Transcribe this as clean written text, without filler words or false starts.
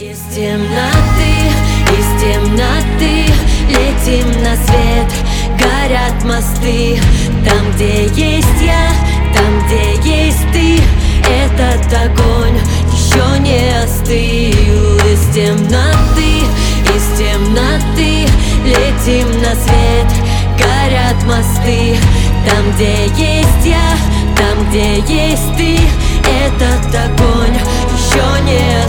Из темноты летим на свет. Горят мосты, там, где есть я, там, где есть ты. Этот огонь еще не остыл. Из темноты летим на свет. Горят мосты, там, где есть я, там, где есть ты. Этот огонь еще не остыл.